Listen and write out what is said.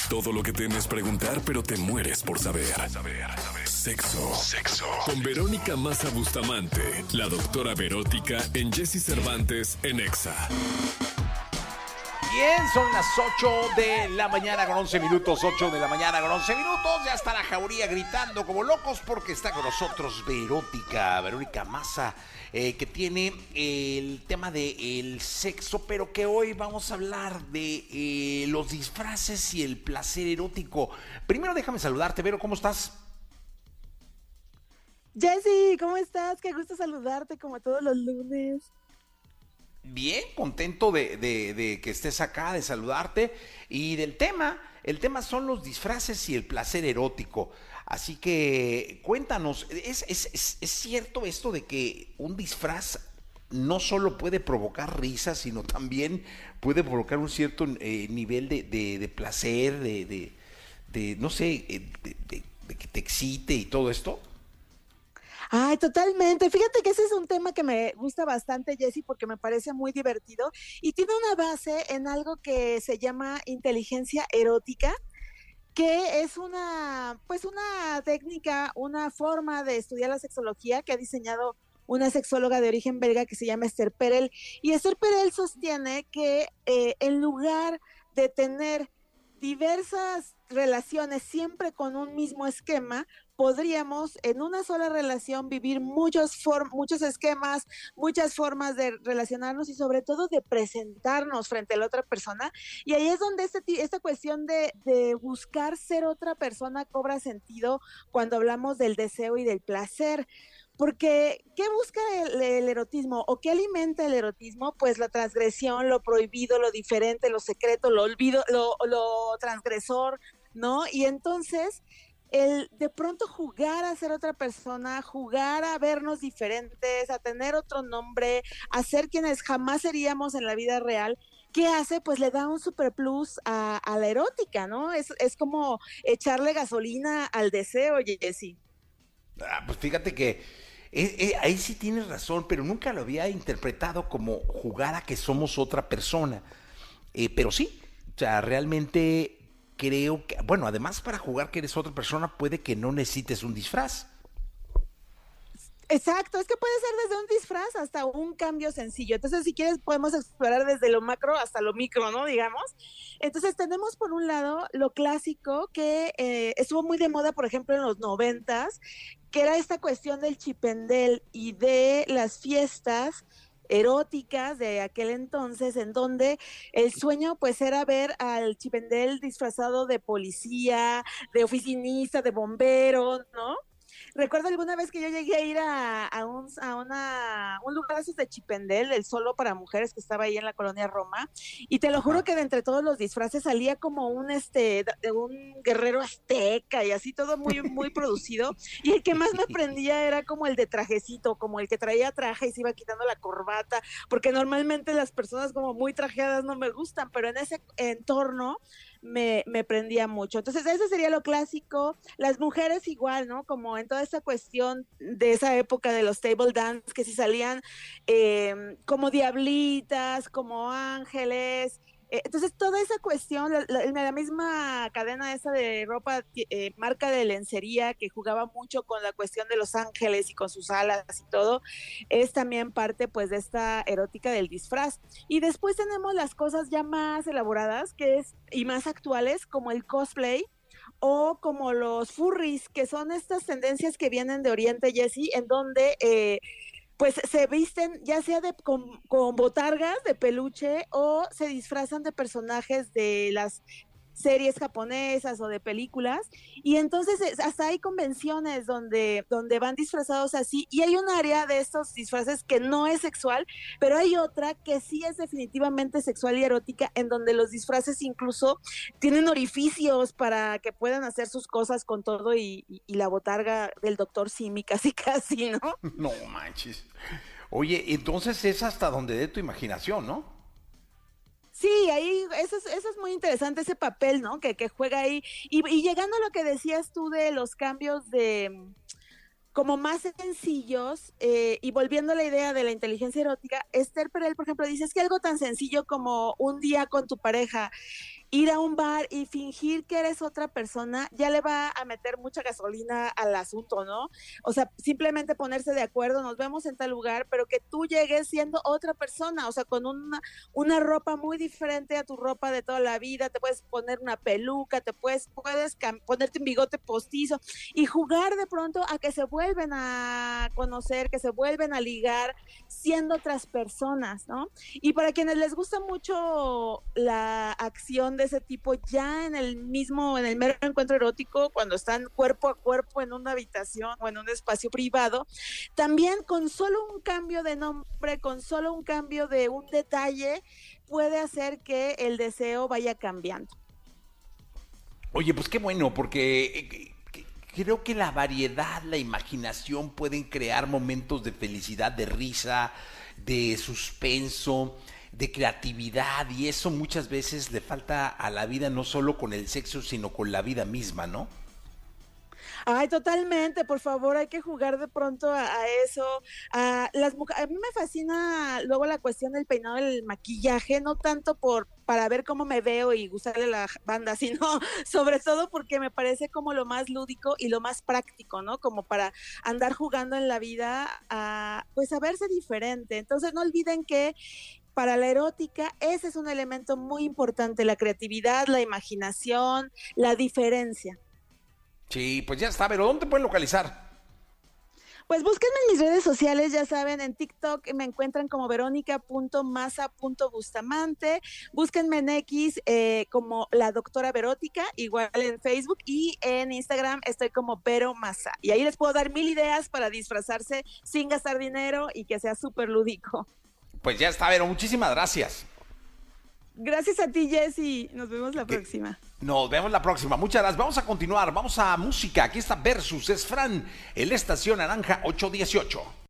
Todo lo que temes preguntar, pero te mueres por saber. Sexo. Con Verónica Massa Bustamante, la doctora Verótica en Jessy Cervantes en Exa. Bien, son las 8 de la mañana con 11 minutos, 8 de la mañana con 11 minutos. Ya está la jauría gritando como locos porque está con nosotros Verónica Massa, que tiene el tema del sexo, pero que hoy vamos a hablar de los disfraces y el placer erótico. Primero déjame saludarte, Vero, ¿cómo estás? Jessy, ¿cómo estás? Qué gusto saludarte como todos los lunes. Bien, contento de que estés acá, de saludarte y del tema. El tema son los disfraces y el placer erótico. Así que cuéntanos, ¿es cierto esto de que un disfraz no solo puede provocar risa, sino también puede provocar un cierto nivel de placer, no sé, de que te excite y todo esto? Ay, totalmente. Fíjate que ese es un tema que me gusta bastante, Jessy, porque me parece muy divertido y tiene una base en algo que se llama inteligencia erótica, que es pues una técnica, una forma de estudiar la sexología que ha diseñado una sexóloga de origen belga que se llama Esther Perel. Y Esther Perel sostiene que en lugar de tener diversas relaciones siempre con un mismo esquema, podríamos en una sola relación vivir muchos esquemas, muchas formas de relacionarnos y sobre todo de presentarnos frente a la otra persona. Y ahí es donde esta cuestión de buscar ser otra persona cobra sentido cuando hablamos del deseo y del placer. Porque, ¿qué busca el erotismo o qué alimenta el erotismo? Pues la transgresión, lo prohibido, lo diferente, lo secreto, lo olvido, lo transgresor, ¿no? Y entonces, el de pronto jugar a ser otra persona, jugar a vernos diferentes, a tener otro nombre, a ser quienes jamás seríamos en la vida real, ¿qué hace? Pues le da un super plus a la erótica, ¿no? Es como echarle gasolina al deseo, Jessy. Pues fíjate que ahí sí tienes razón, pero nunca lo había interpretado como jugar a que somos otra persona. Pero sí, o sea, realmente creo que, bueno, además para jugar que eres otra persona puede que no necesites un disfraz. Exacto, es que puede ser desde un disfraz hasta un cambio sencillo. Entonces, si quieres, podemos explorar desde lo macro hasta lo micro, ¿no? Digamos. Entonces, tenemos por un lado lo clásico que estuvo muy de moda, por ejemplo, en los 90s, que era esta cuestión del chipendel y de las fiestas eróticas de aquel entonces, en donde el sueño pues era ver al chipendel disfrazado de policía, de oficinista, de bombero, ¿no? Recuerdo alguna vez que yo llegué a ir un lugar de esos de Chipendel, el solo para mujeres que estaba ahí en la colonia Roma, y te lo juro que de entre todos los disfraces salía como de un guerrero azteca y así todo muy, muy producido, y el que más me prendía era como el de trajecito, como el que traía traje y se iba quitando la corbata, porque normalmente las personas como muy trajeadas no me gustan, pero en ese entorno me prendía mucho. Entonces, eso sería lo clásico. Las mujeres igual, ¿no? Como en toda esta cuestión de esa época de los table dance, que si salían como diablitas, como ángeles. Entonces, toda esa cuestión, la misma cadena esa de ropa, marca de lencería, que jugaba mucho con la cuestión de los ángeles y con sus alas y todo, es también parte, pues, de esta erótica del disfraz. Y después tenemos las cosas ya más elaboradas, y más actuales, como el cosplay, o como los furries, que son estas tendencias que vienen de Oriente, Jessy, en donde pues se visten ya sea con botargas de peluche o se disfrazan de personajes de las series japonesas o de películas, y entonces hasta hay convenciones donde van disfrazados así, y hay un área de estos disfraces que no es sexual, pero hay otra que sí es definitivamente sexual y erótica, en donde los disfraces incluso tienen orificios para que puedan hacer sus cosas con todo y la botarga del doctor Simi casi casi, ¿no? No manches. Oye, entonces es hasta donde dé tu imaginación, ¿no? Sí, ahí eso es muy interesante, ese papel, ¿no? Que juega ahí. Y llegando a lo que decías tú de los cambios como más sencillos, y volviendo a la idea de la inteligencia erótica, Esther Perel, por ejemplo, dice, es que algo tan sencillo como un día con tu pareja, ir a un bar y fingir que eres otra persona ya le va a meter mucha gasolina al asunto, ¿no? O sea, simplemente ponerse de acuerdo, nos vemos en tal lugar, pero que tú llegues siendo otra persona, o sea, con una ropa muy diferente a tu ropa de toda la vida, te puedes poner una peluca, puedes ponerte un bigote postizo y jugar de pronto a que se vuelven a conocer, que se vuelven a ligar siendo otras personas, ¿no? Y para quienes les gusta mucho la acción de ese tipo, ya en el mero encuentro erótico, cuando están cuerpo a cuerpo en una habitación o en un espacio privado, también con solo un cambio de nombre, con solo un cambio de un detalle, puede hacer que el deseo vaya cambiando. Oye, pues qué bueno, porque creo que la variedad, la imaginación pueden crear momentos de felicidad, de risa, de suspenso, de creatividad, y eso muchas veces le falta a la vida, no solo con el sexo, sino con la vida misma, ¿no? Ay, totalmente, por favor, hay que jugar de pronto a eso. A mí me fascina luego la cuestión del peinado, del maquillaje, no tanto para ver cómo me veo y gustarle la banda, sino sobre todo porque me parece como lo más lúdico y lo más práctico, ¿no? Como para andar jugando en la vida pues a verse diferente. Entonces no olviden que para la erótica ese es un elemento muy importante, la creatividad, la imaginación, la diferencia. Sí, pues ya está, pero ¿dónde te pueden localizar? Pues búsquenme en mis redes sociales, ya saben, en TikTok me encuentran como veronica.masa.bustamante, búsquenme en X como la doctora Verótica, igual en Facebook, y en Instagram estoy como Vero Masa, y ahí les puedo dar 1000 ideas para disfrazarse sin gastar dinero y que sea súper lúdico. Pues ya está, Vero, muchísimas gracias. Gracias a ti, Jessy, nos vemos la próxima. Nos vemos la próxima, muchas gracias. Vamos a continuar, vamos a música. Aquí está Versus, es Fran, en la estación Naranja 818.